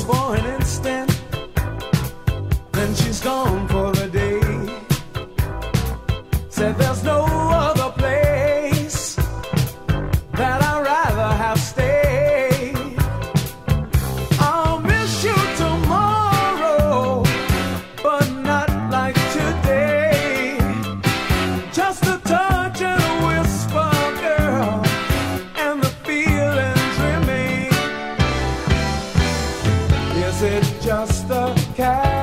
for an instant, then she's gone for the day. Said there's no other place that I'd rather have stayed. I'll miss you tomorrow, but not like today. Just a touch and a whisper, girl, and the feelings remain. Is it just a cat?